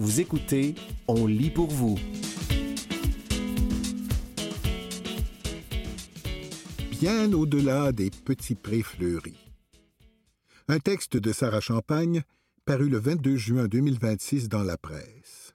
Vous écoutez On lit pour vous. Bien au-delà des petits prés fleuris. Un texte de Sarah Champagne, paru le 22 juin 2026 dans la presse.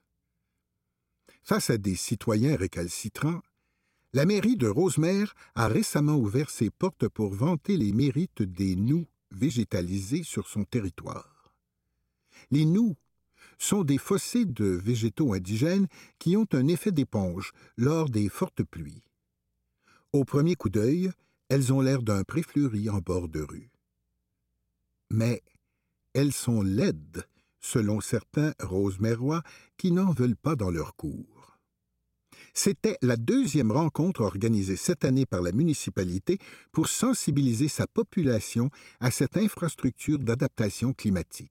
Face à des citoyens récalcitrants, la mairie de Rosemère a récemment ouvert ses portes pour vanter les mérites des noues végétalisés sur son territoire. Les noues sont des fossés de végétaux indigènes qui ont un effet d'éponge lors des fortes pluies. Au premier coup d'œil, elles ont l'air d'un pré fleuri en bord de rue. Mais elles sont laides, selon certains rosemérois qui n'en veulent pas dans leur cour. C'était la deuxième rencontre organisée cette année par la municipalité pour sensibiliser sa population à cette infrastructure d'adaptation climatique.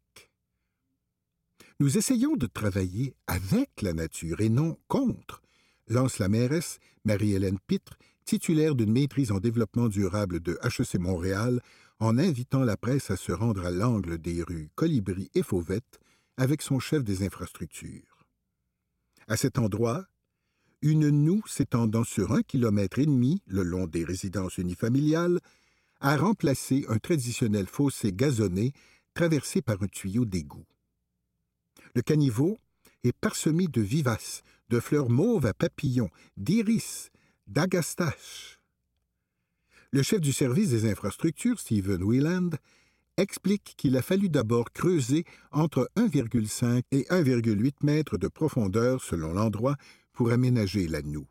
Nous essayons de travailler avec la nature et non contre, lance la mairesse Marie-Hélène Pitre, titulaire d'une maîtrise en développement durable de HEC Montréal, en invitant la presse à se rendre à l'angle des rues Colibri et Fauvette avec son chef des infrastructures. À cet endroit, une noue s'étendant sur 1,5 km le long des résidences unifamiliales a remplacé un traditionnel fossé gazonné traversé par un tuyau d'égout. Le caniveau est parsemé de vivaces, de fleurs mauves à papillons, d'iris, d'agastaches. Le chef du service des infrastructures, Stephen Wieland, explique qu'il a fallu d'abord creuser entre 1,5 et 1,8 mètres de profondeur selon l'endroit pour aménager la noue.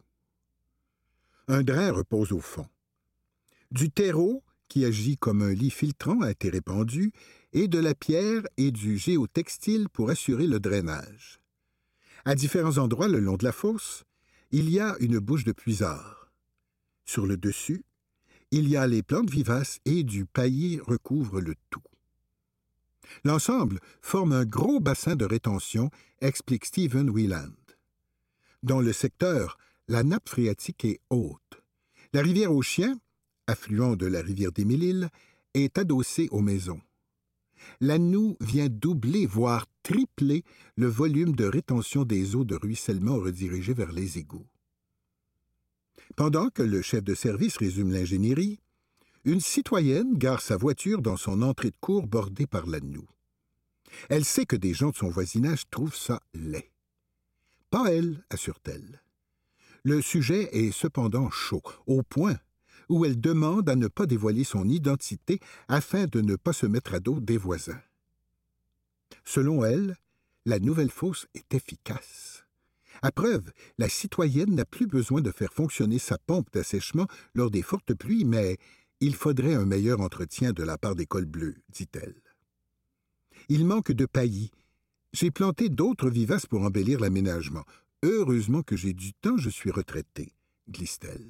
Un drain repose au fond. Du terreau, qui agit comme un lit filtrant, a été répandu, et de la pierre et du géotextile pour assurer le drainage. À différents endroits le long de la fosse, il y a une bouche de puisard. Sur le dessus, il y a les plantes vivaces et du paillis recouvre le tout. L'ensemble forme un gros bassin de rétention, explique Stephen Wieland. Dans le secteur, la nappe phréatique est haute. La rivière aux Chiens, affluent de la rivière des Mille-Îles, est adossée aux maisons. La noue vient doubler, voire tripler, le volume de rétention des eaux de ruissellement redirigées vers les égouts. Pendant que le chef de service résume l'ingénierie, une citoyenne gare sa voiture dans son entrée de cour bordée par la noue. Elle sait que des gens de son voisinage trouvent ça laid. Pas elle, assure-t-elle. Le sujet est cependant chaud, au point où elle demande à ne pas dévoiler son identité afin de ne pas se mettre à dos des voisins. Selon elle, la nouvelle fosse est efficace. À preuve, la citoyenne n'a plus besoin de faire fonctionner sa pompe d'assèchement lors des fortes pluies, mais il faudrait un meilleur entretien de la part des cols bleus, dit-elle. Il manque de paillis. J'ai planté d'autres vivaces pour embellir l'aménagement. Heureusement que j'ai du temps, je suis retraitée, glisse-t-elle.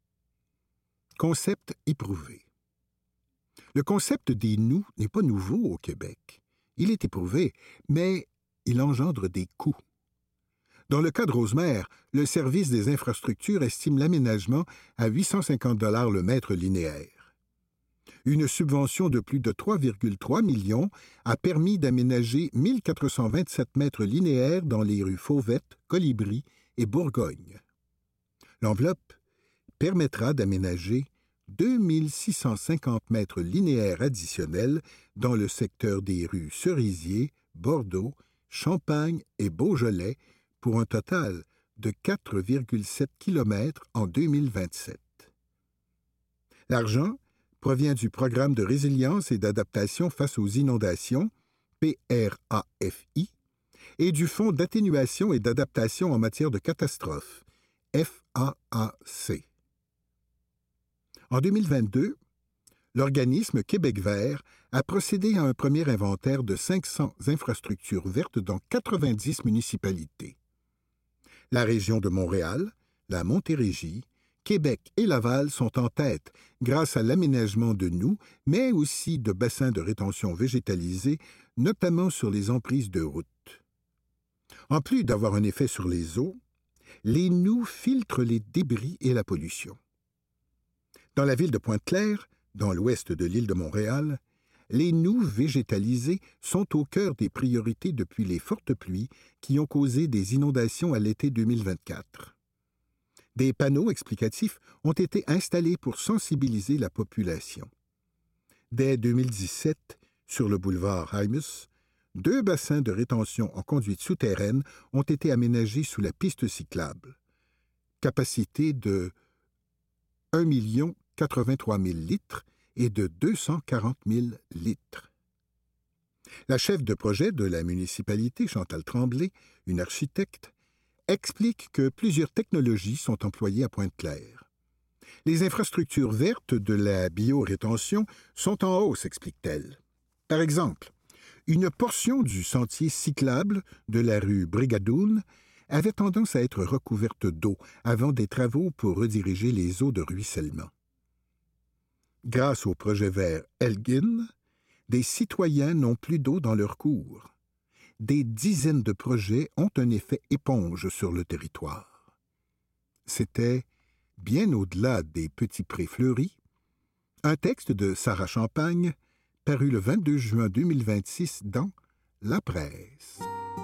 Concept éprouvé. Le concept des noues n'est pas nouveau au Québec. Il est éprouvé, mais il engendre des coûts. Dans le cas de Rosemère, le service des infrastructures estime l'aménagement à 850 $ le mètre linéaire. Une subvention de plus de 3,3 millions a permis d'aménager 1427 mètres linéaires dans les rues Fauvette, Colibri et Bourgogne. L'enveloppe permettra d'aménager 2650 mètres linéaires additionnels dans le secteur des rues Cerisier, Bordeaux, Champagne et Beaujolais pour un total de 4,7 km en 2027. L'argent provient du Programme de résilience et d'adaptation face aux inondations, PRAFI, et du Fonds d'atténuation et d'adaptation en matière de catastrophes, FAAC. En 2022, l'organisme Québec vert a procédé à un premier inventaire de 500 infrastructures vertes dans 90 municipalités. La région de Montréal, la Montérégie, Québec et Laval sont en tête grâce à l'aménagement de noues, mais aussi de bassins de rétention végétalisés, notamment sur les emprises de route. En plus d'avoir un effet sur les eaux, les noues filtrent les débris et la pollution. Dans la ville de Pointe-Claire, dans l'ouest de l'île de Montréal, Les noues végétalisées sont au cœur des priorités depuis les fortes pluies qui ont causé des inondations à l'été 2024. Des panneaux explicatifs ont été installés pour sensibiliser la population. Dès 2017, sur le boulevard Hymus, 2 bassins de rétention en conduite souterraine ont été aménagés sous la piste cyclable. Capacité de 1 083 000 litres et de 240 000 litres. La chef de projet de la municipalité, Chantal Tremblay, une architecte, explique que plusieurs technologies sont employées à Pointe-Claire. Les infrastructures vertes de la biorétention sont en hausse, explique-t-elle. Par exemple, une portion du sentier cyclable de la rue Brigadoun avait tendance à être recouverte d'eau avant des travaux pour rediriger les eaux de ruissellement. Grâce au projet vert Elgin, des citoyens n'ont plus d'eau dans leur cours. Des dizaines de projets ont un effet éponge sur le territoire. C'était, bien au-delà des petits prés fleuris, un texte de Sarah Champagne, paru le 22 juin 2026 dans La Presse.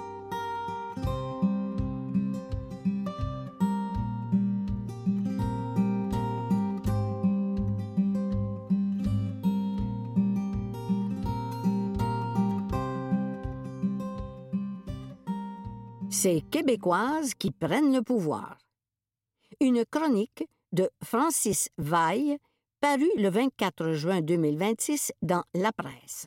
Ces Québécoises qui prennent le pouvoir. Une chronique de Francis Vaille, parue le 24 juin 2026 dans La Presse.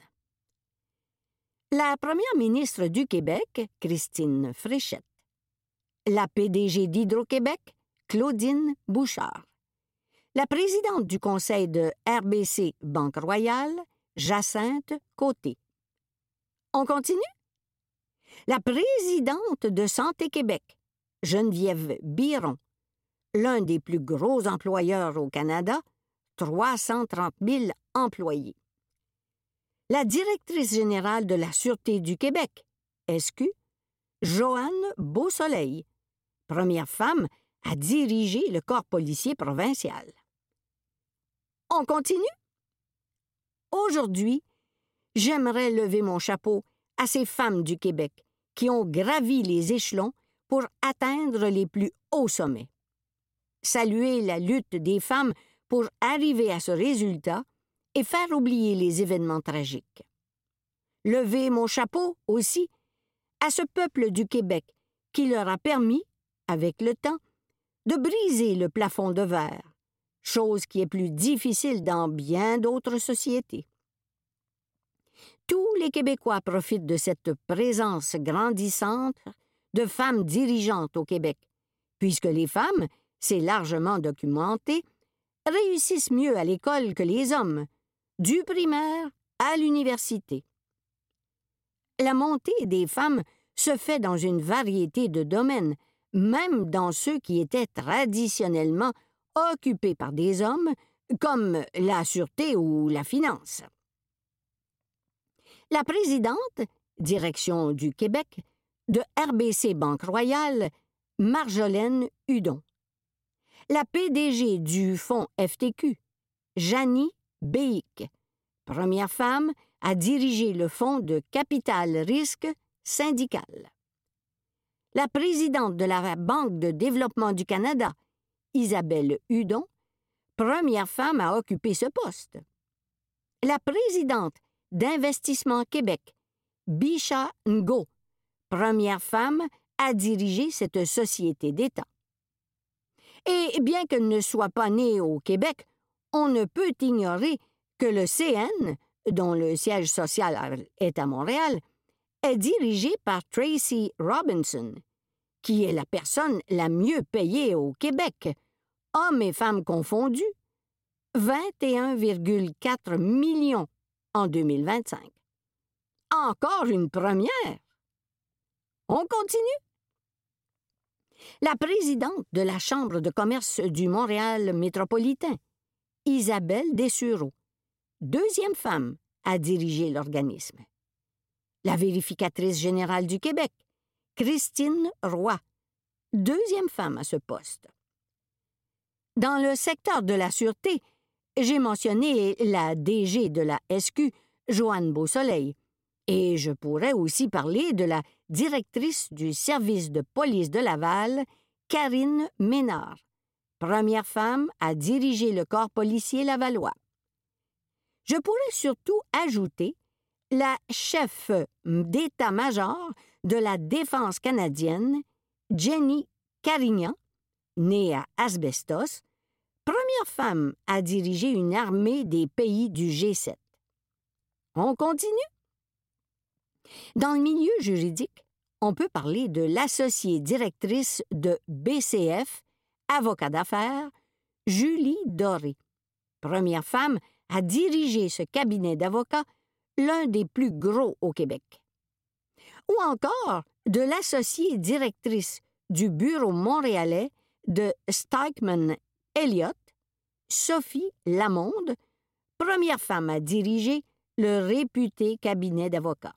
La première ministre du Québec, Christine Fréchette. La PDG d'Hydro-Québec, Claudine Bouchard. La présidente du conseil de RBC Banque Royale, Jacinthe Côté. On continue? La présidente de Santé Québec, Geneviève Biron, l'un des plus gros employeurs au Canada, 330 000 employés. La directrice générale de la Sûreté du Québec, SQ, Joanne Beausoleil, première femme à diriger le corps policier provincial. On continue? Aujourd'hui, j'aimerais lever mon chapeau à ces femmes du Québec qui ont gravi les échelons pour atteindre les plus hauts sommets. Saluer la lutte des femmes pour arriver à ce résultat et faire oublier les événements tragiques. Lever mon chapeau aussi à ce peuple du Québec qui leur a permis, avec le temps, de briser le plafond de verre, chose qui est plus difficile dans bien d'autres sociétés. Tous les Québécois profitent de cette présence grandissante de femmes dirigeantes au Québec, puisque les femmes, c'est largement documenté, réussissent mieux à l'école que les hommes, du primaire à l'université. La montée des femmes se fait dans une variété de domaines, même dans ceux qui étaient traditionnellement occupés par des hommes, comme la sûreté ou la finance. La présidente, direction du Québec, de RBC Banque Royale, Marjolaine Hudon. La PDG du fonds FTQ, Janie Béic, première femme à diriger le fonds de capital risque syndical. La présidente de la Banque de développement du Canada, Isabelle Hudon, première femme à occuper ce poste. La présidente d'Investissement Québec, Bisha Ngo, première femme à diriger cette société d'État. Et bien qu'elle ne soit pas née au Québec, on ne peut ignorer que le CN, dont le siège social est à Montréal, est dirigé par Tracy Robinson, qui est la personne la mieux payée au Québec, hommes et femmes confondus, 21,4 millions en 2025. Encore une première. On continue? La présidente de la Chambre de commerce du Montréal métropolitain, Isabelle Dessureau, deuxième femme à diriger l'organisme. La vérificatrice générale du Québec, Christine Roy, deuxième femme à ce poste. Dans le secteur de la sûreté, j'ai mentionné la DG de la SQ, Joanne Beausoleil. Et je pourrais aussi parler de la directrice du service de police de Laval, Karine Ménard, première femme à diriger le corps policier lavallois. Je pourrais surtout ajouter la chef d'état-major de la Défense canadienne, Jenny Carignan, née à Asbestos, première femme à diriger une armée des pays du G7. On continue? Dans le milieu juridique, on peut parler de l'associée directrice de BCF, avocat d'affaires, Julie Doré, première femme à diriger ce cabinet d'avocats, l'un des plus gros au Québec. Ou encore de l'associée directrice du bureau montréalais de Stikeman Elliott, Sophie Lamonde, première femme à diriger le réputé cabinet d'avocats.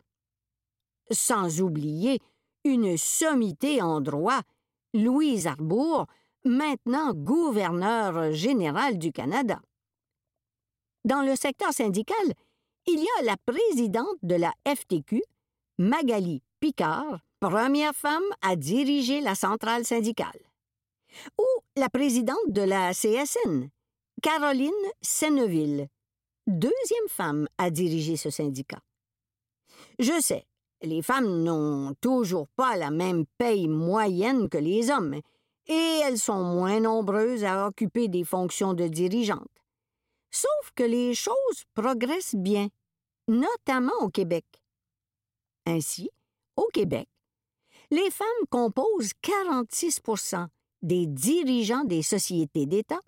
Sans oublier une sommité en droit, Louise Arbour, maintenant gouverneur général du Canada. Dans le secteur syndical, il y a la présidente de la FTQ, Magali Picard, première femme à diriger la centrale syndicale. Ou la présidente de la CSN, Caroline Senneville, deuxième femme à diriger ce syndicat. Je sais, les femmes n'ont toujours pas la même paye moyenne que les hommes, et elles sont moins nombreuses à occuper des fonctions de dirigeantes. Sauf que les choses progressent bien, notamment au Québec. Ainsi, au Québec, les femmes composent 46% des dirigeants des sociétés d'État,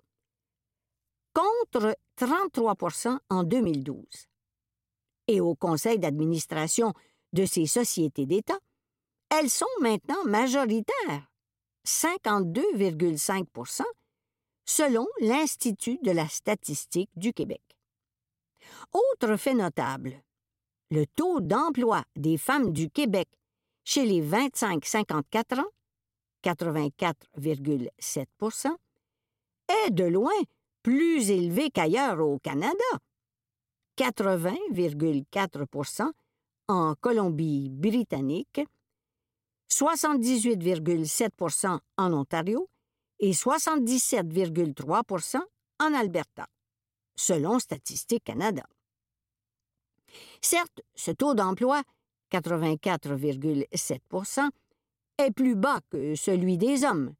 contre 33% en 2012. Et au conseil d'administration de ces sociétés d'État, elles sont maintenant majoritaires, 52,5%, selon l'Institut de la statistique du Québec. Autre fait notable, le taux d'emploi des femmes du Québec chez les 25-54 ans, 84,7%, est de loin plus élevé qu'ailleurs au Canada, 80,4% en Colombie-Britannique, 78,7% en Ontario et 77,3% en Alberta, selon Statistique Canada. Certes, ce taux d'emploi, 84,7%, est plus bas que celui des hommes,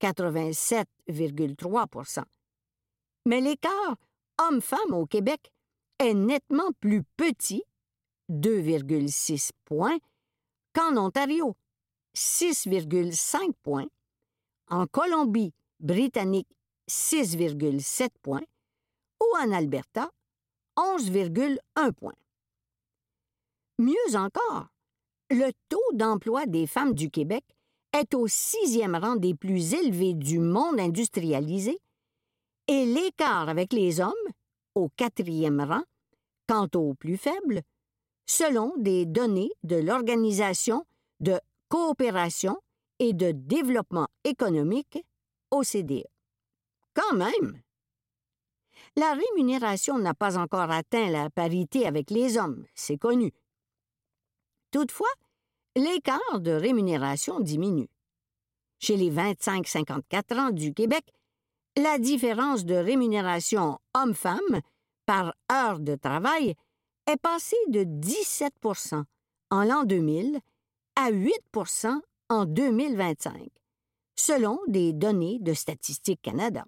87,3%. Mais l'écart homme-femme au Québec est nettement plus petit, 2,6 points, qu'en Ontario, 6,5 points, en Colombie-Britannique, 6,7 points, ou en Alberta, 11,1 points. Mieux encore, le taux d'emploi des femmes du Québec est au 6e rang des plus élevés du monde industrialisé et l'écart avec les hommes, au 4e rang, quant au plus faible, selon des données de l'Organisation de coopération et de développement économique, OCDE. Quand même! La rémunération n'a pas encore atteint la parité avec les hommes, c'est connu. Toutefois, l'écart de rémunération diminue. Chez les 25-54 ans du Québec, la différence de rémunération homme-femme par heure de travail est passée de 17% en l'an 2000 à 8% en 2025, selon des données de Statistique Canada.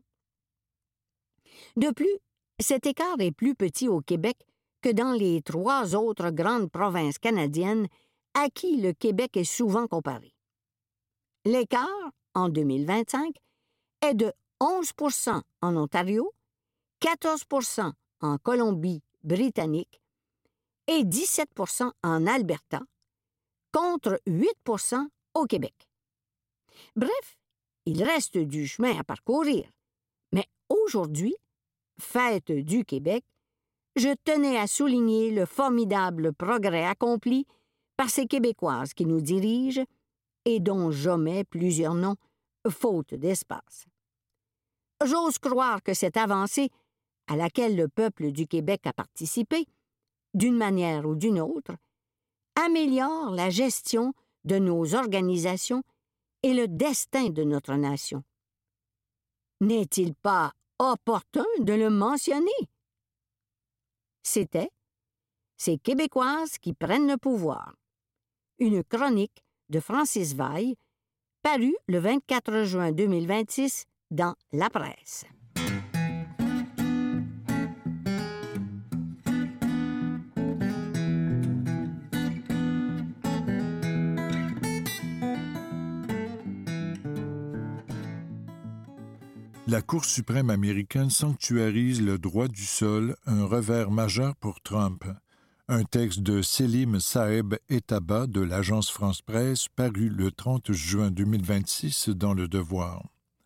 De plus, cet écart est plus petit au Québec que dans les 3 autres grandes provinces canadiennes à qui le Québec est souvent comparé. L'écart, en 2025, est de 11% en Ontario, 14% en Colombie-Britannique et 17% en Alberta, contre 8% au Québec. Bref, il reste du chemin à parcourir, mais aujourd'hui, fête du Québec, je tenais à souligner le formidable progrès accompli par ces Québécoises qui nous dirigent et dont j'omets plusieurs noms, faute d'espace. J'ose croire que cette avancée, à laquelle le peuple du Québec a participé, d'une manière ou d'une autre, améliore la gestion de nos organisations et le destin de notre nation. N'est-il pas opportun de le mentionner? C'était « Ces Québécoises qui prennent le pouvoir », une chronique de Francis Vaille, parue le 24 juin 2026 dans La Presse. La Cour suprême américaine sanctuarise le droit du sol, un revers majeur pour Trump. Un texte de Selim Saeb Etaba de l'agence France-Presse paru le 30 juin 2026 dans Le Devoir.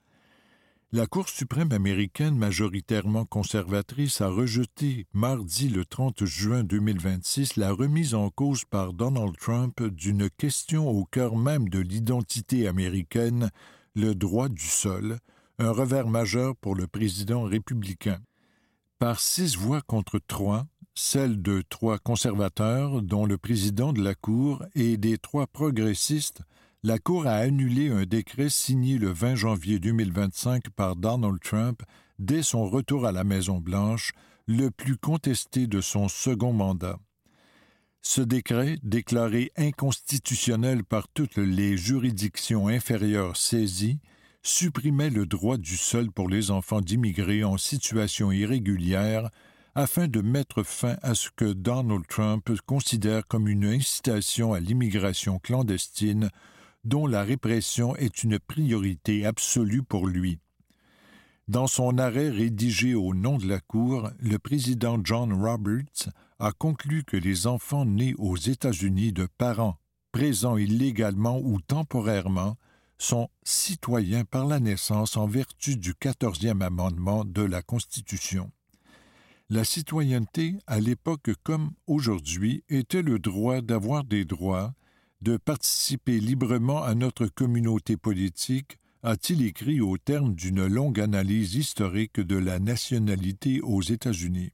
La Cour suprême américaine majoritairement conservatrice a rejeté mardi le 30 juin 2026 la remise en cause par Donald Trump d'une question au cœur même de l'identité américaine, le droit du sol, un revers majeur pour le président républicain. Par 6 voix contre 3, celles de 3 conservateurs, dont le président de la Cour, et des 3 progressistes, la Cour a annulé un décret signé le 20 janvier 2025 par Donald Trump dès son retour à la Maison-Blanche, le plus contesté de son second mandat. Ce décret, déclaré inconstitutionnel par toutes les juridictions inférieures saisies, supprimait le droit du sol pour les enfants d'immigrés en situation irrégulière afin de mettre fin à ce que Donald Trump considère comme une incitation à l'immigration clandestine dont la répression est une priorité absolue pour lui. Dans son arrêt rédigé au nom de la Cour, le président John Roberts a conclu que les enfants nés aux États-Unis de parents présents illégalement ou temporairement sont citoyens par la naissance en vertu du 14e amendement de la Constitution. La citoyenneté, à l'époque comme aujourd'hui, était le droit d'avoir des droits, de participer librement à notre communauté politique, a-t-il écrit au terme d'une longue analyse historique de la nationalité aux États-Unis.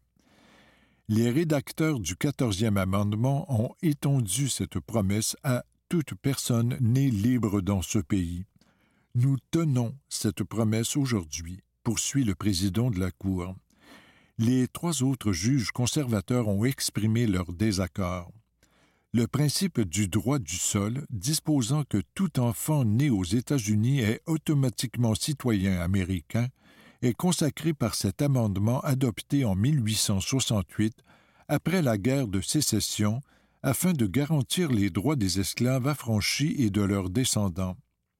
Les rédacteurs du 14e amendement ont étendu cette promesse à toute personne née libre dans ce pays. Nous tenons cette promesse aujourd'hui, poursuit le président de la Cour. Les 3 autres juges conservateurs ont exprimé leur désaccord. Le principe du droit du sol, disposant que tout enfant né aux États-Unis est automatiquement citoyen américain, est consacré par cet amendement adopté en 1868, après la guerre de sécession, afin de garantir les droits des esclaves affranchis et de leurs descendants.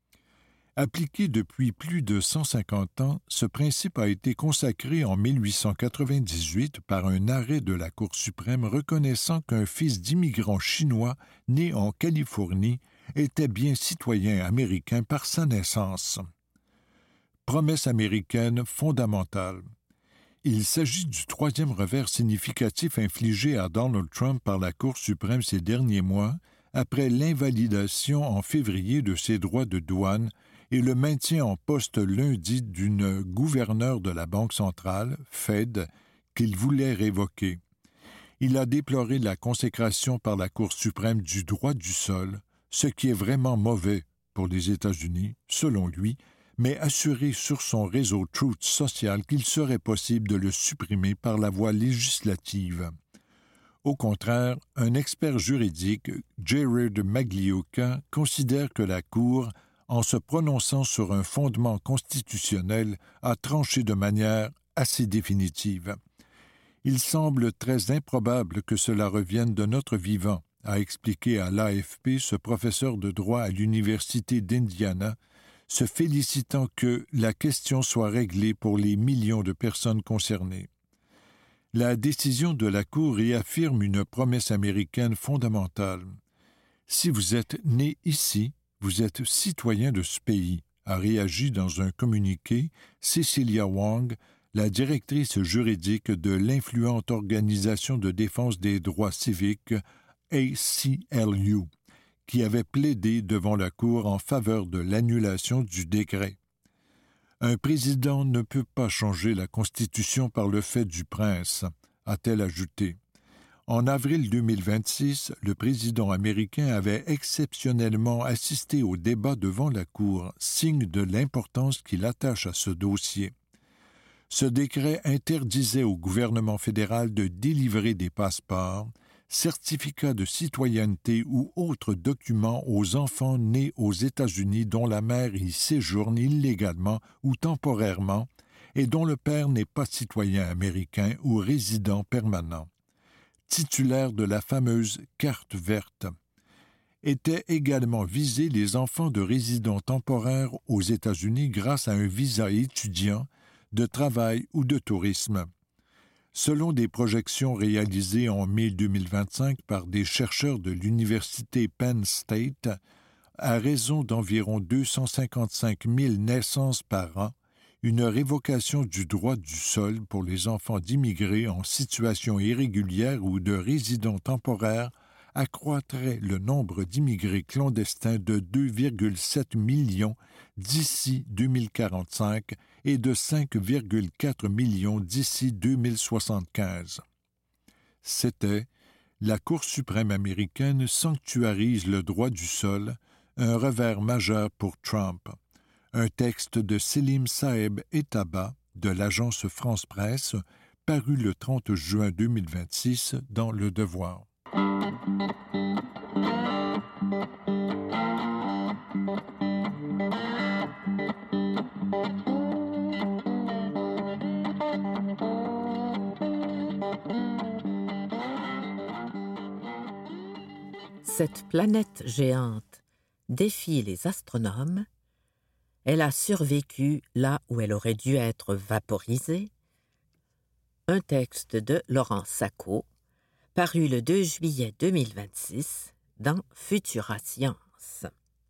Appliqué depuis plus de 150 ans, ce principe a été consacré en 1898 par un arrêt de la Cour suprême reconnaissant qu'un fils d'immigrants chinois né en Californie était bien citoyen américain par sa naissance. Promesse américaine fondamentale. Il s'agit du 3e revers significatif infligé à Donald Trump par la Cour suprême ces derniers mois, après l'invalidation en février de ses droits de douane et le maintien en poste lundi d'une gouverneure de la Banque centrale, Fed, qu'il voulait révoquer. Il a déploré la consécration par la Cour suprême du droit du sol, ce qui est vraiment mauvais pour les États-Unis, selon lui, mais assuré sur son réseau Truth Social qu'il serait possible de le supprimer par la voie législative. Au contraire, un expert juridique, Jared Magliocca, considère que la Cour, en se prononçant sur un fondement constitutionnel, a tranché de manière assez définitive. Il semble très improbable que cela revienne de notre vivant, a expliqué à l'AFP ce professeur de droit à l'Université d'Indiana, se félicitant que la question soit réglée pour les millions de personnes concernées. La décision de la Cour réaffirme une promesse américaine fondamentale. Si vous êtes né ici, vous êtes citoyen de ce pays, a réagi dans un communiqué Cecilia Wong, la directrice juridique de l'influente organisation de défense des droits civiques ACLU, qui avait plaidé devant la Cour en faveur de l'annulation du décret. Un président ne peut pas changer la Constitution par le fait du prince, a-t-elle ajouté. En avril 2026, le président américain avait exceptionnellement assisté au débat devant la Cour, signe de l'importance qu'il attache à ce dossier. Ce décret interdisait au gouvernement fédéral de délivrer des passeports, certificats de citoyenneté ou autres documents aux enfants nés aux États-Unis dont la mère y séjourne illégalement ou temporairement et dont le père n'est pas citoyen américain ou résident permanent. Titulaire de la fameuse carte verte. Étaient également visés les enfants de résidents temporaires aux États-Unis grâce à un visa étudiant, de travail ou de tourisme. Selon des projections réalisées en mai 2025 par des chercheurs de l'université Penn State, à raison d'environ 255 000 naissances par an, une révocation du droit du sol pour les enfants d'immigrés en situation irrégulière ou de résidents temporaires accroîtrait le nombre d'immigrés clandestins de 2,7 millions d'ici 2045 et de 5,4 millions d'ici 2075. C'était « La Cour suprême américaine sanctuarise le droit du sol, un revers majeur pour Trump ». Un texte de Selim Saeb Etaba de l'agence France Presse, paru le 30 juin 2026 dans Le Devoir. Cette planète géante défie les astronomes. Elle a survécu là où elle aurait dû être vaporisée. Un texte de Laurent Sacco, paru le 2 juillet 2026 dans Futura Science.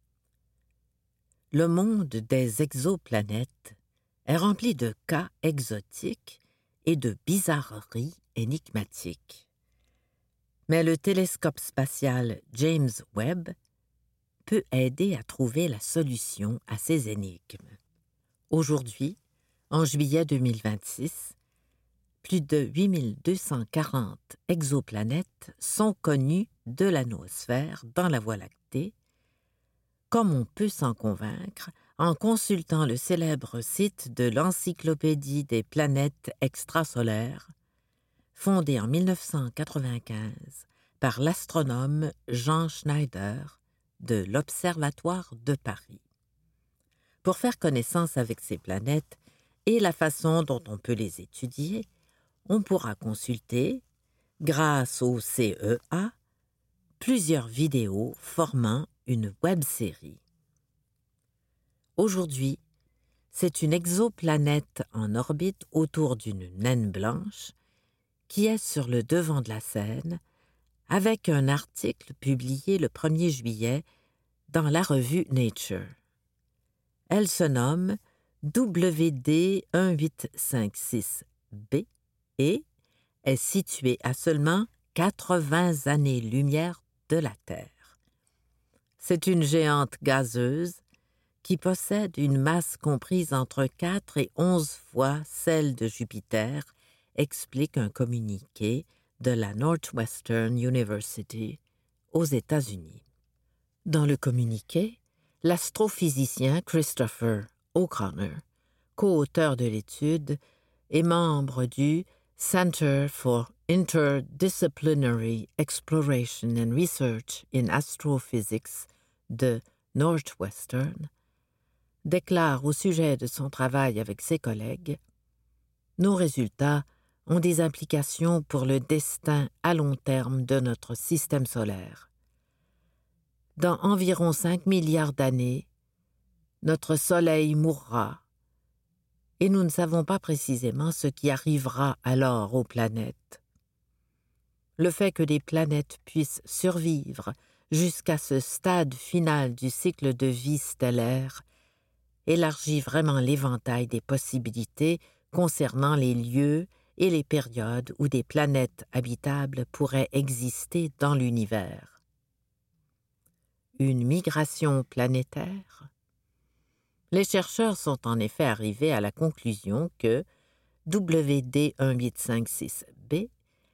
Le monde des exoplanètes est rempli de cas exotiques et de bizarreries énigmatiques. Mais le télescope spatial James Webb peut aider à trouver la solution à ces énigmes. Aujourd'hui, en juillet 2026, plus de 8240 exoplanètes sont connues de la noosphère dans la Voie lactée, comme on peut s'en convaincre en consultant le célèbre site de l'Encyclopédie des planètes extrasolaires, fondé en 1995 par l'astronome Jean Schneider de l'Observatoire de Paris. Pour faire connaissance avec ces planètes et la façon dont on peut les étudier, on pourra consulter, grâce au CEA, plusieurs vidéos formant une web-série. Aujourd'hui, c'est une exoplanète en orbite autour d'une naine blanche qui est sur le devant de la scène avec un article publié le 1er juillet dans la revue Nature. Elle se nomme WD1856b et est située à seulement 80 années-lumière de la Terre. C'est une géante gazeuse qui possède une masse comprise entre 4 et 11 fois celle de Jupiter, explique un communiqué de la Northwestern University aux États-Unis. Dans le communiqué, l'astrophysicien Christopher O'Connor, co-auteur de l'étude et membre du Center for Interdisciplinary Exploration and Research in Astrophysics de Northwestern, déclare au sujet de son travail avec ses collègues « Nos résultats ont des implications pour le destin à long terme de notre système solaire. Dans environ 5 milliards d'années, notre Soleil mourra et nous ne savons pas précisément ce qui arrivera alors aux planètes. Le fait que des planètes puissent survivre jusqu'à ce stade final du cycle de vie stellaire élargit vraiment l'éventail des possibilités concernant les lieux et les périodes où des planètes habitables pourraient exister dans l'univers. Une migration planétaire? Les chercheurs sont en effet arrivés à la conclusion que WD1856b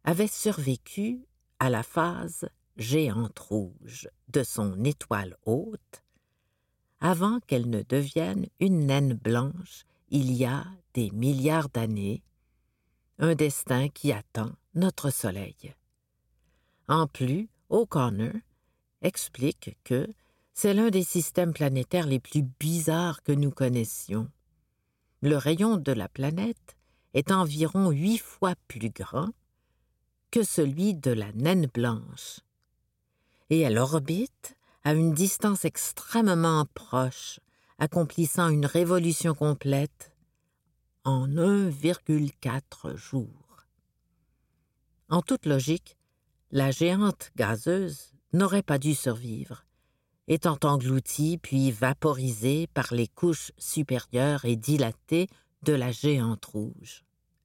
avait survécu à la phase géante rouge de son étoile hôte avant qu'elle ne devienne une naine blanche il y a des milliards d'années, un destin qui attend notre Soleil. En plus, O'Connor explique que c'est l'un des systèmes planétaires les plus bizarres que nous connaissions. Le rayon de la planète est environ 8 fois plus grand que celui de la naine blanche, et elle orbite à une distance extrêmement proche, accomplissant une révolution complète en 1,4 jours. En toute logique, la géante gazeuse n'aurait pas dû survivre, étant engloutie puis vaporisée par les couches supérieures et dilatées de la géante rouge.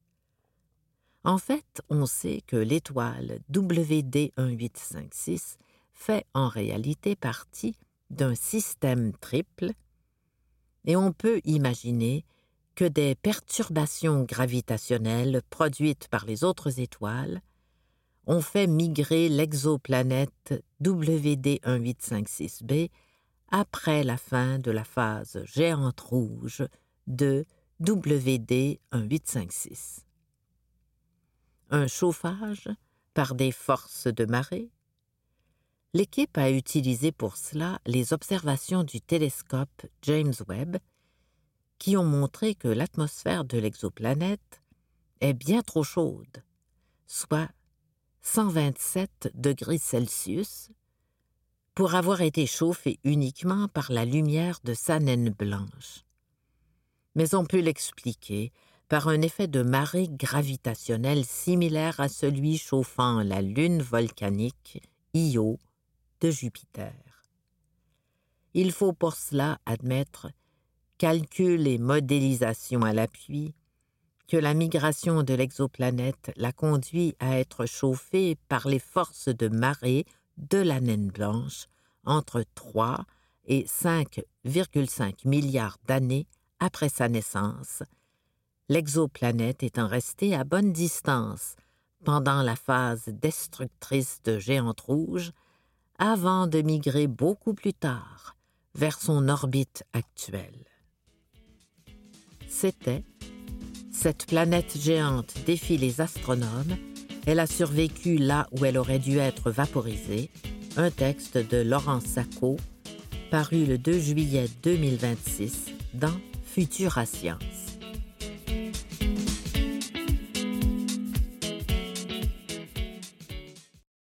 En fait, on sait que l'étoile WD 1856 fait en réalité partie d'un système triple et on peut imaginer que des perturbations gravitationnelles produites par les autres étoiles ont fait migrer l'exoplanète WD 1856b après la fin de la phase géante rouge de WD 1856. Un chauffage par des forces de marée. L'équipe a utilisé pour cela les observations du télescope James Webb qui ont montré que l'atmosphère de l'exoplanète est bien trop chaude, soit 127 degrés Celsius, pour avoir été chauffée uniquement par la lumière de sa naine blanche. Mais on peut l'expliquer par un effet de marée gravitationnelle similaire à celui chauffant la lune volcanique Io de Jupiter. Il faut pour cela admettre, calculs et modélisation à l'appui, que la migration de l'exoplanète l'a conduit à être chauffée par les forces de marée de la naine blanche entre 3 et 5,5 milliards d'années après sa naissance, l'exoplanète étant restée à bonne distance pendant la phase destructrice de géante rouge avant de migrer beaucoup plus tard vers son orbite actuelle. C'était « Cette planète géante défie les astronomes, elle a survécu là où elle aurait dû être vaporisée », un texte de Laurence Sacco, paru le 2 juillet 2026 dans Futura Science.